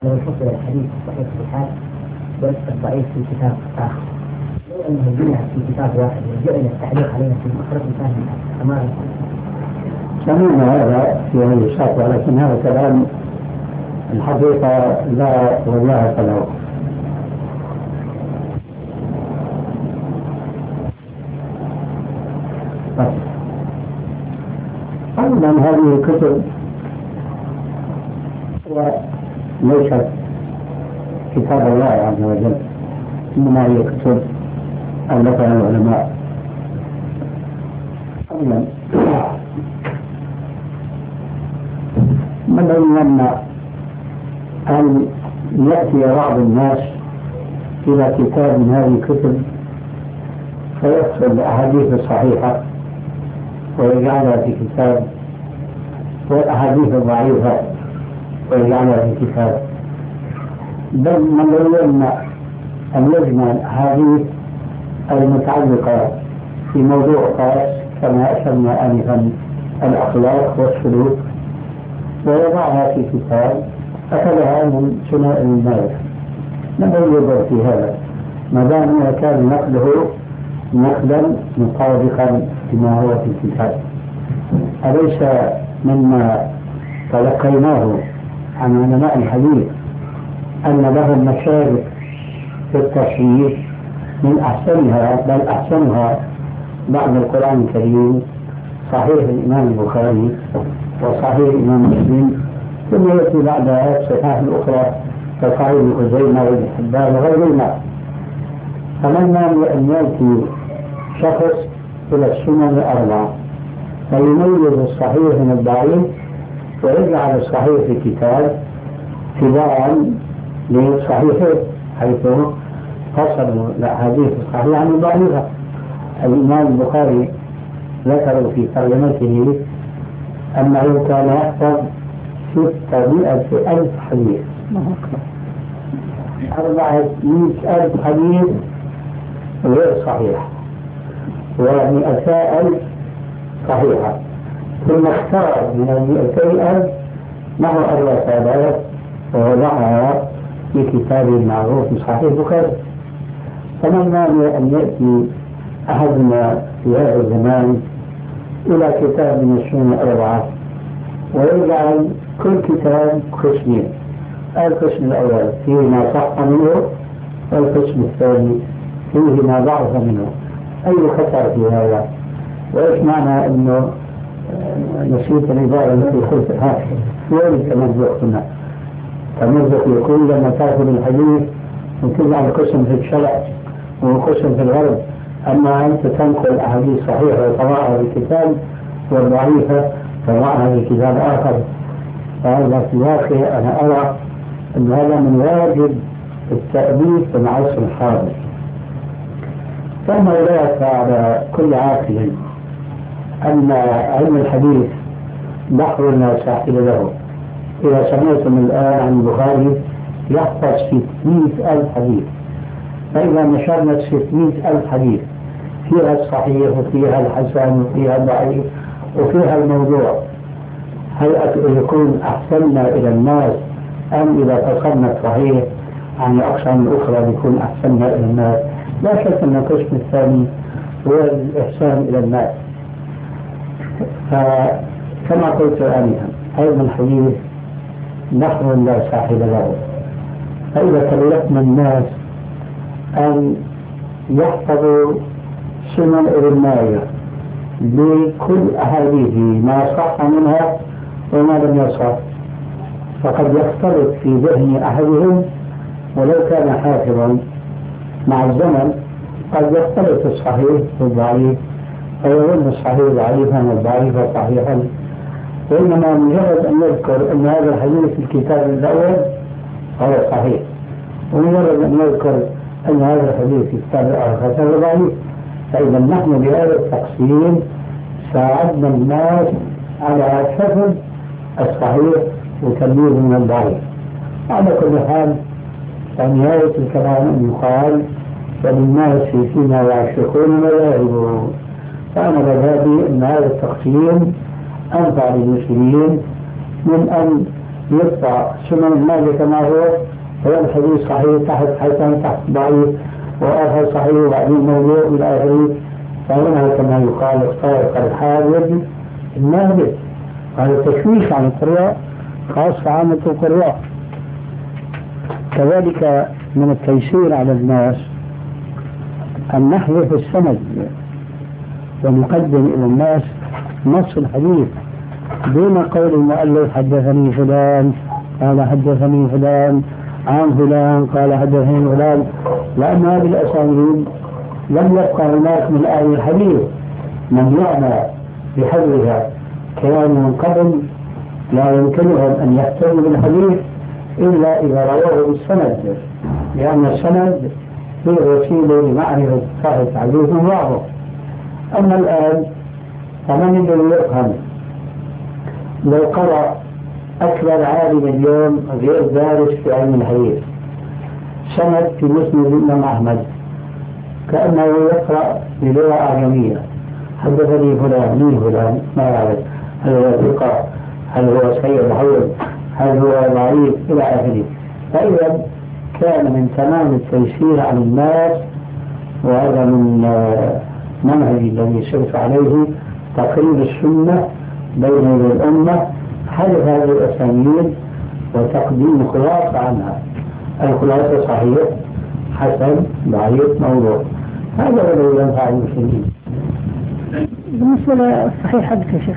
لو فصل الحديث الصحيح في كتاب والضعيف في كتاب آخر، لو أنه جمع في كتاب واحد وجعل التعليق عليه في مخرج ثاني تماما. سمعنا هذا في هذه الشاطئ، ولكن هذا كلام الحقيقة لا وجاهة له. أيضا هذه الكتب ليست كتاب الله عز وجل، إنما هي كتب ألفها العلماء. أولا من يمنع أن يأتي بعض الناس إلى كتاب من هذه الكتب فيفصل الأحاديث الصحيحة ويجعلها في كتاب، والأحاديث الضعيفة ويجعلها في كتاب، بل من يمنع أن يجمع الأحاديث المتعلقة في موضوع خاص كما أشرنا آنفا الأخلاق والسلوك ويضعها في كتاب أخذها من سناء المالك. من يضر في هذا ما دام كان نقله نقلا مطابقا لما هو في الكتاب؟ أليس مما تلقيناه عن علماء الحديث أن لهم مشارك في التصحيح من أحسنها بل أحسنها بعد القرآن الكريم صحيح الإمام البخاري وصحيح الإمام مسلم، ثم يأتي بعدها الصحاح الأخرى كصحيح ابن خزيمة وابن حبان وغيرهما. فمن مانع أن يأتي شخص إلى السنن الأربعة فيميز الصحيح من الضعيف ويجعل الصحيح في كتاب تباعا للصحيحين، حيث فصلوا الأحاديث الصحيحة عن الضعيفة. الإمام البخاري ذكر في ترجمته أنه كان يحفظ 600,000 حديث، 400,000 حديث غير صحيح و200,000 صحيحة، ثم اختار من 200,000 نحو 4,000 ووضعها في كتاب معروف صحيح البخاري. فمن مانع أن يأتي أحدنا في هذا الزمان إلى كتاب من السنن الأربعة ويجعل كل كتاب قسمين، القسم الأول فيه ما صح منه والقسم الثاني فيه ما ضعف منه. أي خطر في هذا؟ وإيش معنى أنه نسيت العبارة التي قلتها وين التمزق هنا؟ التمزق يكون لما تأخذ الحديث وتجعل قسم في الشرع وقسم في الغرب، أما أنت تنقل أحاديث صحيحة وتضعها في كتاب والضعيفة تضعها في كتاب آخر. فهذا في الواقع أنا أرى أن هذا من واجب التأليف في العصر الحاضر. ثم لا على كل عاقل أن علم الحديث بحر لا ساحل له. إذا سمعتم الآن عن البخاري يحفظ 600,000 حديث، فإذا نشرنا 600,000 حديث فيها الصحيح وفيها الحسن وفيها الضعيف وفيها الموضوع، هل يكون أحسننا إلى الناس أم إذا فصلنا الصحيح عن الأقسام الأخرى يكون أحسننا إلى الناس؟ لا شك أن القسم الثاني هو الإحسان إلى الناس. فكما قلت آنفا علم الحديث بحر لا ساحل له. فإذا كلفنا الناس أن يحفظوا سنن ابن ماجه بكل أحاديثه ما صح منها وما لم يصح، فقد يختلط في ذهن أحدهم ولو كان حافظا مع الزمن قد يختلط الصحيح والضعيف فيظن الصحيح ضعيفا والضعيف صحيحا، وإنما مجرد أن يذكر أن هذا الحديث في الكتاب الأول فهو صحيح، ومجرد أن يذكر أن هذا الحديث في الكتاب الآخر فهو ضعيف. فإذا نحن بهذا التقسيم ساعدنا الناس على حفظ الصحيح وتمييز من الضعيف. على كل حال فنهاية الكلام أن يقال فللناس فيما يعشقون مذاهب، فأنا مذهبي أن هذا التقسيم أنفع للمسلمين من أن يقطع سنن ماجه كما هو، الحديث صحيح تحت حسن تحت ضعيف وآخر صحيح وبعدين موضوع إلى آخره. فهنا كما يقال اختارق الحاجب المهبط، هذا تشويش عن القراء خاصة عامة القراء. كذلك من التيسير على الناس أن نحذف السند ونقدم إلى الناس نص الحديث دون قول المؤلف حدثني فلان قال حدثني فلان عن فلان قال حدثني فلان، لأن هذه الأسانيد لم يبقى هناك من أهل الحديث من يعنى بحذفها، كانوا من قبل لا يمكنهم أن يحتجوا بالحديث إلا إذا رواه بالسند، لأن السند هي وسيلة لمعرفة صاحب الحديث من بعضه. أما الآن فمن الذي يفهم؟ لو قرأ أكبر عالم اليوم غير دارس في علم الحديث سند في مسند الإمام أحمد كأنه يقرأ بلغة أعجمية، حدثني فلان مين فلان ما يعرف، هل هو ثقة هل هو سيء الحول هل هو ضعيف إلى آخره. فإذا كان من تمام التيسير على الناس، وهذا من منهج الذي سرت عليه تقريب السنة بين الأمة، حذف هذه الأسانيد وتقديم خلاصة عنها. الخلاصة صحيح حسن ضعيف موضوع، هذا الذي ينفع المسلمين. بالنسبة للصحيح حدث يا شيخ